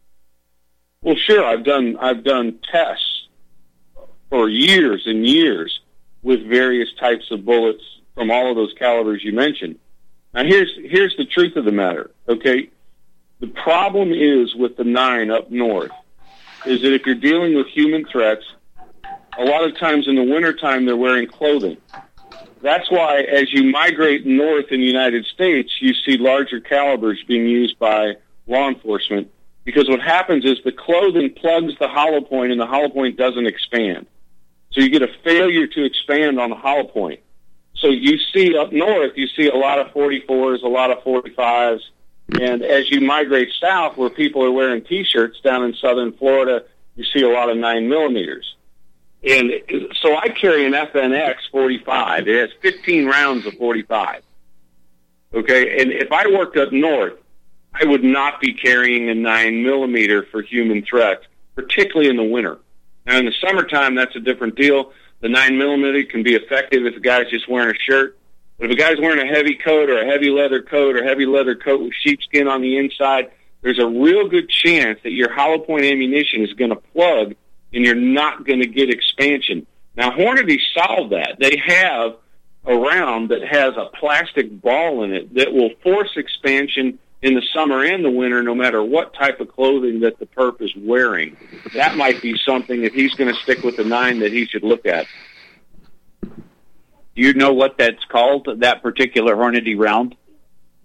Well, sure. I've done tests for years and years with various types of bullets from all of those calibers you mentioned. Now, here's the truth of the matter. Okay. The problem is with the 9 up north is that if you're dealing with human threats, a lot of times in the wintertime they're wearing clothing. That's why as you migrate north in the United States, you see larger calibers being used by law enforcement, because what happens is the clothing plugs the hollow point and the hollow point doesn't expand. So you get a failure to expand on the hollow point. So you see up north, you see a lot of 44s, a lot of 45s, and as you migrate south where people are wearing T-shirts down in southern Florida, you see a lot of 9 millimeters. And so I carry an FNX 45. It has 15 rounds of 45. Okay, and if I worked up north, I would not be carrying a 9 millimeter for human threats, particularly in the winter. Now, in the summertime, that's a different deal. The 9 millimeter can be effective if the guy's just wearing a shirt. But if a guy's wearing a heavy coat or a heavy leather coat or heavy leather coat with sheepskin on the inside, there's a real good chance that your hollow point ammunition is going to plug and you're not going to get expansion. Now, Hornady solved that. They have a round that has a plastic ball in it that will force expansion in the summer and the winter, no matter what type of clothing that the perp is wearing. That might be something, if he's going to stick with the 9, that he should look at.
Do you know what that's called, that particular Hornady round?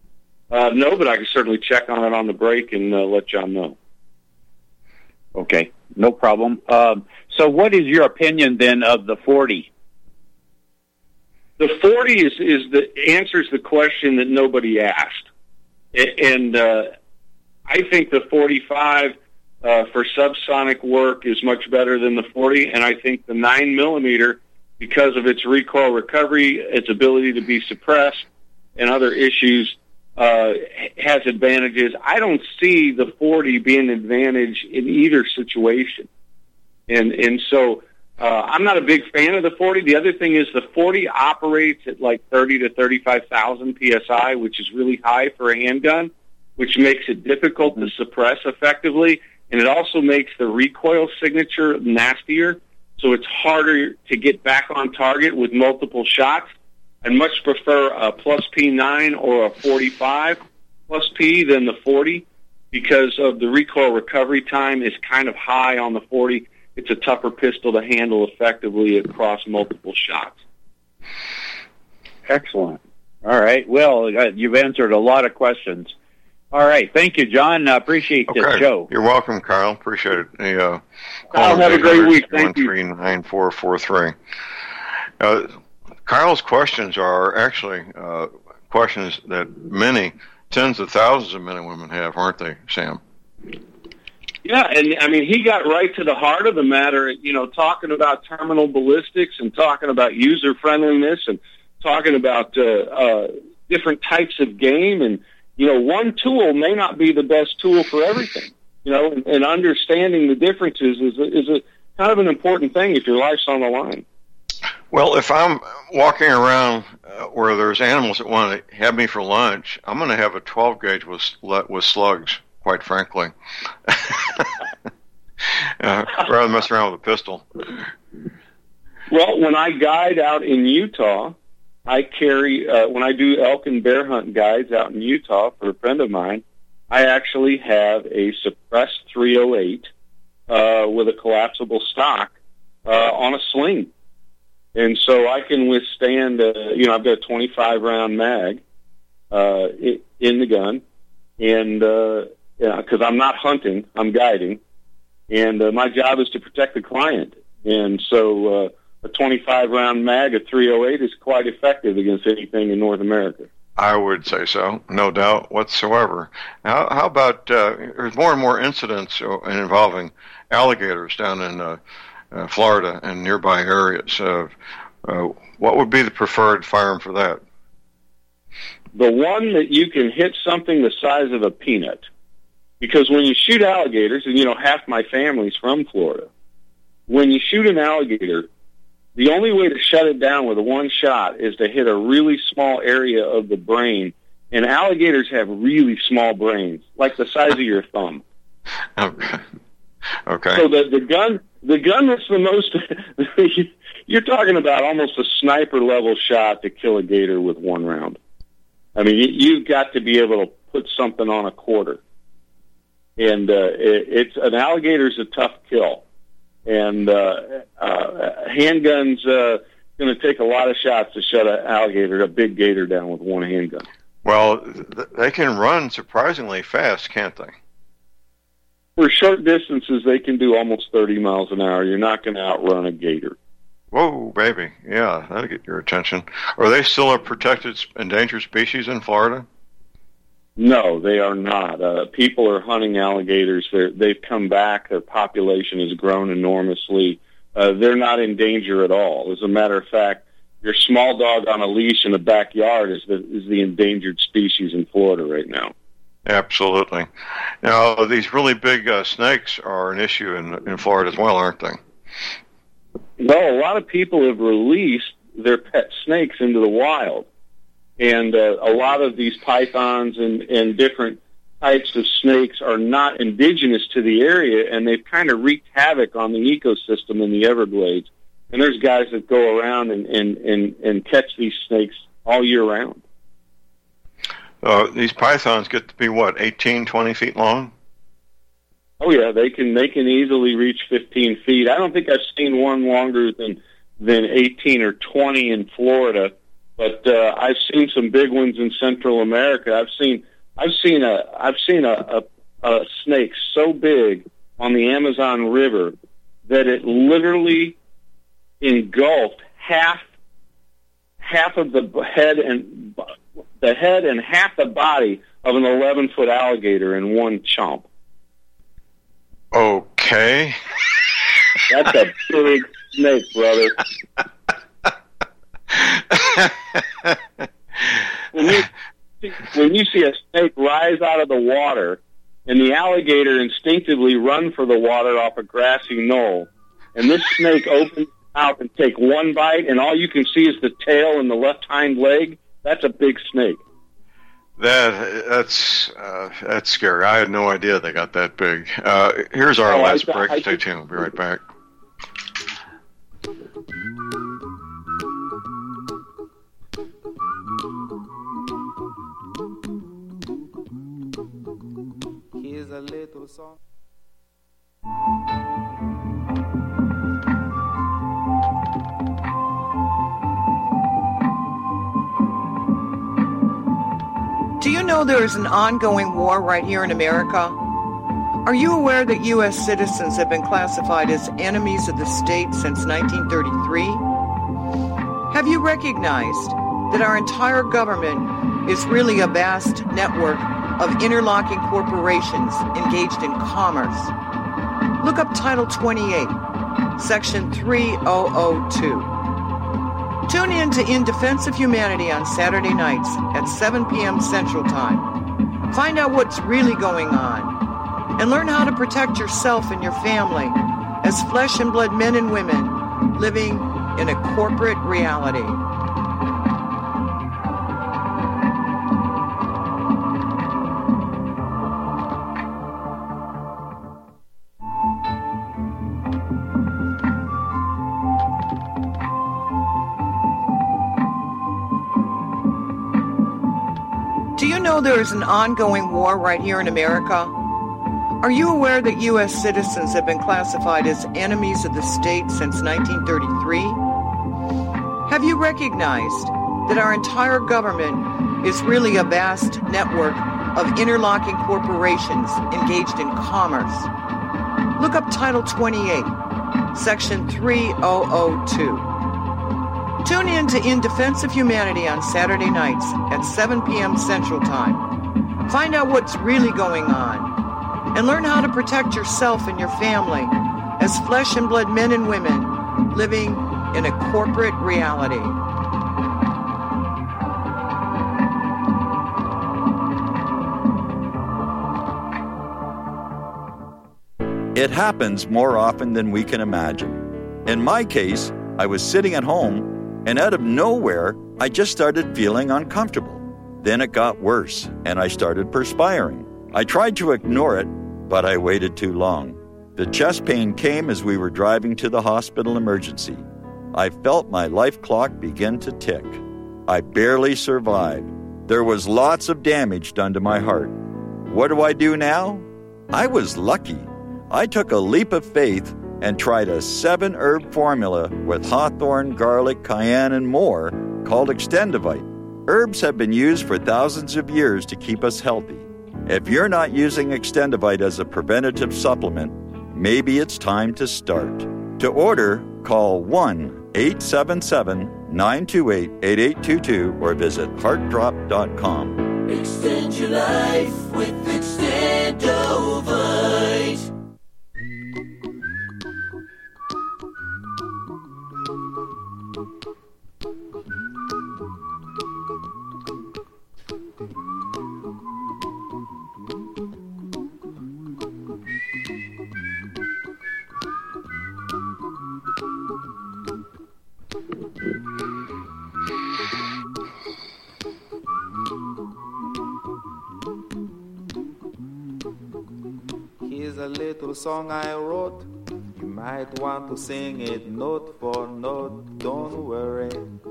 No, but I can certainly check on it on the break and let John know.
Okay, no problem. So what is your opinion then of the 40?
The 40 answers the question that nobody asked. And I think the 45 for subsonic work is much better than the 40, and I think the 9mm, because of its recoil recovery, its ability to be suppressed, and other issues, has advantages. I don't see the 40 being an advantage in either situation. And so I'm not a big fan of the 40. The other thing is the 40 operates at like 30 to 35,000 PSI, which is really high for a handgun, which makes it difficult to suppress effectively. And it also makes the recoil signature nastier, so it's harder to get back on target with multiple shots. I'd much prefer a plus P9 or a 45 plus P than the 40 because of the recoil recovery time is kind of high on the 40. It's a tougher pistol to handle effectively across multiple shots.
Excellent. All right. Well, you've answered a lot of questions. All right. Thank you, John. I appreciate this show.
You're welcome, Carl. Appreciate it.
Kyle, have a great week. Thank you.
139443. Carl's questions are actually questions that many, tens of thousands of men and women have, aren't they, Sam?
Yeah, and I mean, he got right to the heart of the matter, talking about terminal ballistics and talking about user friendliness and talking about different types of game. And, one tool may not be the best tool for everything, and understanding the differences is a kind of an important thing if your life's on the line.
Well, if I'm walking around where there's animals that want to have me for lunch, I'm going to have a 12 gauge with slugs, quite frankly, rather than mess around with a pistol.
Well, when I guide out in Utah, I carry, when I do elk and bear hunt guides out in Utah for a friend of mine, I actually have a suppressed 308 with a collapsible stock on a sling. And so I can withstand, I've got a 25-round mag in the gun, and because I'm not hunting, I'm guiding, and my job is to protect the client. And so a 25-round mag, a 308, is quite effective against anything in North America.
I would say so, no doubt whatsoever. How about there's more and more incidents involving alligators down in Florida and nearby areas. What would be the preferred firearm for that?
The one that you can hit something the size of a peanut. Because when you shoot alligators, and half my family's from Florida, when you shoot an alligator, the only way to shut it down with a one shot is to hit a really small area of the brain. And alligators have really small brains, like the size of your thumb.
Okay.
So the gun that's the most, you're talking about almost a sniper level shot to kill a gator with one round. I mean, you've got to be able to put something on a quarter. And it's an alligator's a tough kill. And handguns going to take a lot of shots to shut an alligator, a big gator, down with one handgun.
Well, they can run surprisingly fast, can't they?
For short distances, they can do almost 30 miles an hour. You're not going to outrun a gator.
Whoa, baby. Yeah, that'll get your attention. Are they still a protected endangered species in Florida?
No, they are not. People are hunting alligators. They've come back. Their population has grown enormously. They're not in danger at all. As a matter of fact, your small dog on a leash in the backyard is the endangered species in Florida right now.
Absolutely. Now, these really big snakes are an issue in Florida as well, aren't they?
Well, a lot of people have released their pet snakes into the wild. And a lot of these pythons and different types of snakes are not indigenous to the area, and they've kind of wreaked havoc on the ecosystem in the Everglades. And there's guys that go around and catch these snakes all year round.
These pythons get to be, 18, 20 feet long?
Oh, yeah, they can easily reach 15 feet. I don't think I've seen one longer than 18 or 20 in Florida. But I've seen some big ones in Central America. I've seen I've seen a snake so big on the Amazon River that it literally engulfed half of the head and half the body of an 11-foot alligator in one chomp.
Okay.
That's a big snake, brother. When you see a snake rise out of the water and the alligator instinctively run for the water off a grassy knoll, and this snake opens out and take one bite, and all you can see is the tail and the left hind leg, that's a big snake.
That's scary. I had no idea they got that big. Here's our last break. Stay tuned. We'll be right back.
Here's a little song.
Do you know there is an ongoing war right here in America? Are you aware that U.S. citizens have been classified as enemies of the state since 1933? Have you recognized that our entire government is really a vast network of interlocking corporations engaged in commerce? Look up Title 28, Section 3002. Tune in to In Defense of Humanity on Saturday nights at 7 p.m. Central Time. Find out what's really going on and learn how to protect yourself and your family as flesh and blood men and women living in a corporate reality. Do you know there is an ongoing war right here in America? Are you aware that U.S. citizens have been classified as enemies of the state since 1933? Have you recognized that our entire government is really a vast network of interlocking corporations engaged in commerce? Look up Title 28, Section 3002. Tune in to In Defense of Humanity on Saturday nights at 7 p.m. Central Time. Find out what's really going on and learn how to protect yourself and your family as flesh and blood men and women living in a corporate reality.
It happens more often than we can imagine. In my case, I was sitting at home, and out of nowhere, I just started feeling uncomfortable. Then it got worse, and I started perspiring. I tried to ignore it, but I waited too long. The chest pain came as we were driving to the hospital emergency. I felt my life clock begin to tick. I barely survived. There was lots of damage done to my heart. What do I do now? I was lucky. I took a leap of faith and tried a 7-herb formula with hawthorn, garlic, cayenne, and more called Extendivite. Herbs have been used for thousands of years to keep us healthy. If you're not using Extendivite as a preventative supplement, maybe it's time to start. To order, call 1-877-928-8822 or visit heartdrop.com.
Extend your life with Extendovite.
Here's a little song I wrote. You might want to sing it note for note. Don't worry.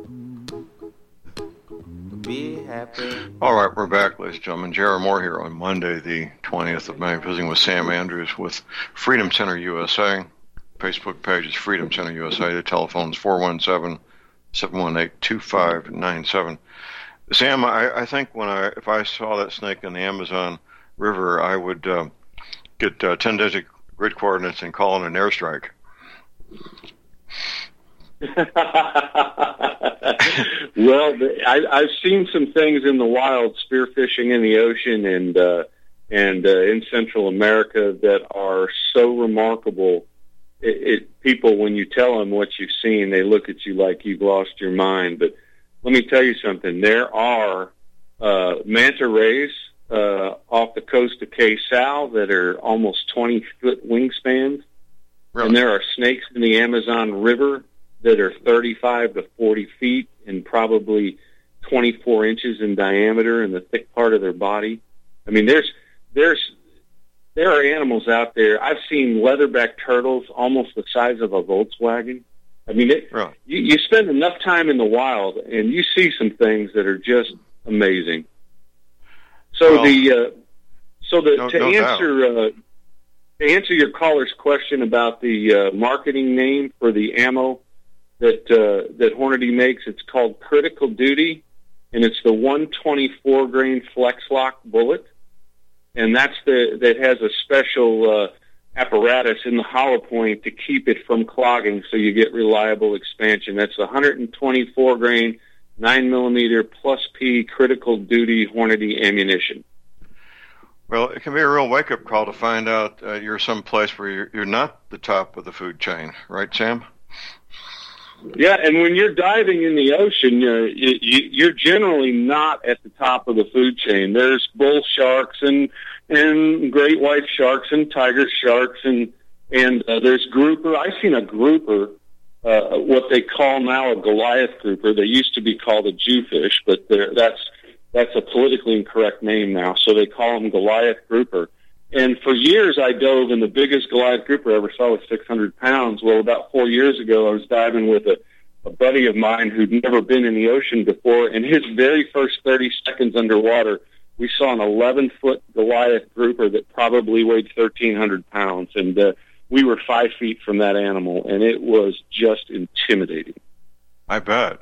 Be happy.
All right, we're back, ladies and gentlemen. Jared Moore here on Monday, the 20th of May, visiting with Sam Andrews with Freedom Center USA. Facebook page is Freedom Center USA. The telephone is 417-718-2597. Sam, I think if I saw that snake in the Amazon River, I would get 10 digit grid coordinates and call in an airstrike.
Well, I've seen some things in the wild, spearfishing in the ocean and in Central America that are so remarkable. People, when you tell them what you've seen, they look at you like you've lost your mind. But let me tell you something. There are manta rays off the coast of Cay Sal that are almost 20-foot wingspans. Really? And there are snakes in the Amazon River that are 35 to 40 feet and probably 24 inches in diameter in the thick part of their body. I mean, there are animals out there. I've seen leatherback turtles almost the size of a Volkswagen. I mean, you spend enough time in the wild, and you see some things that are just amazing. So to answer your caller's question about the marketing name for the ammo that Hornady makes, it's called Critical Duty, and it's the 124 grain Flex Lock bullet, and that has a special apparatus in the hollow point to keep it from clogging, so you get reliable expansion. That's 124 grain 9mm plus P Critical Duty Hornady ammunition.
Well, it can be a real wake-up call to find out you're someplace where you're not the top of the food chain, right, Sam?
Yeah, and when you're diving in the ocean, you're generally not at the top of the food chain. There's bull sharks and great white sharks and tiger sharks and there's grouper. I've seen a grouper, what they call now a Goliath grouper. They used to be called a Jewfish, but that's a politically incorrect name now, so they call them Goliath grouper. And for years, I dove, and the biggest Goliath grouper I ever saw was 600 pounds. Well, about 4 years ago, I was diving with a buddy of mine who'd never been in the ocean before, and his very first 30 seconds underwater, we saw an 11-foot Goliath grouper that probably weighed 1,300 pounds, and we were 5 feet from that animal, and it was just intimidating.
I bet.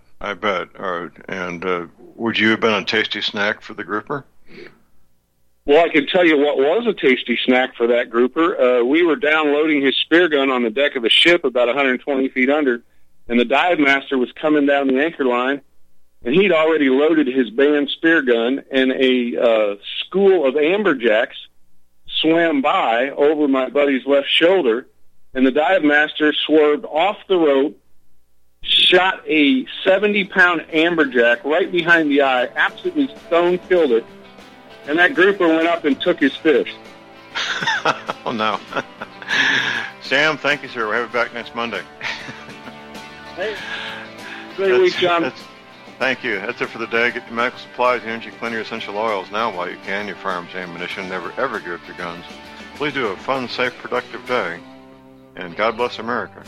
And would you have been a tasty snack for the grouper?
Well, I can tell you what was a tasty snack for that grouper. We were downloading his spear gun on the deck of a ship about 120 feet under, and the dive master was coming down the anchor line, and he'd already loaded his band spear gun, and a school of amberjacks swam by over my buddy's left shoulder, and the dive master swerved off the rope, shot a 70-pound amberjack right behind the eye, absolutely stone-killed it, and that grouper went up and took his fish.
Oh, no. Sam, thank you, sir. We'll have you back next Monday.
Hey, great week, John.
Thank you. That's it for the day. Get your medical supplies, energy, clean your essential oils now while you can. Your firearms, ammunition, never, ever give up your guns. Please do a fun, safe, productive day. And God bless America.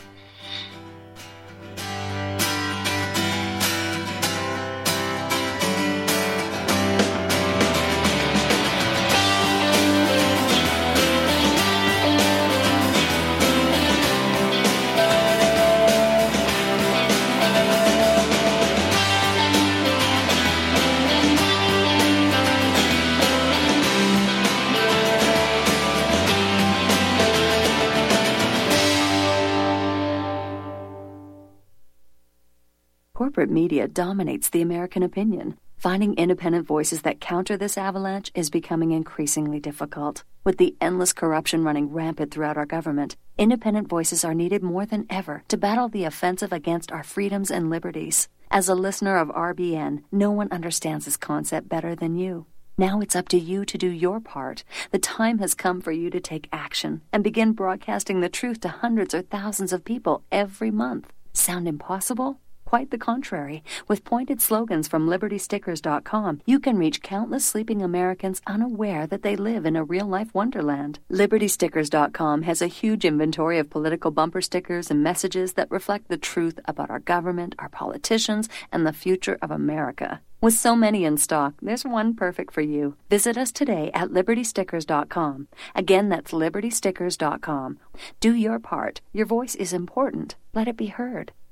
Corporate media dominates the American opinion. Finding independent voices that counter this avalanche is becoming increasingly difficult. With the endless corruption running rampant throughout our government, independent voices are needed more than ever to battle the offensive against our freedoms and liberties. As a listener of RBN, no one understands this concept better than you. Now it's up to you to do your part. The time has come for you to take action and begin broadcasting the truth to hundreds or thousands of people every month. Sound impossible? Quite the contrary. With pointed slogans from LibertyStickers.com, you can reach countless sleeping Americans unaware that they live in a real-life wonderland. LibertyStickers.com has a huge inventory of political bumper stickers and messages that reflect the truth about our government, our politicians, and the future of America. With so many in stock, there's one perfect for you. Visit us today at LibertyStickers.com. Again, that's LibertyStickers.com. Do your part. Your voice is important. Let it be heard.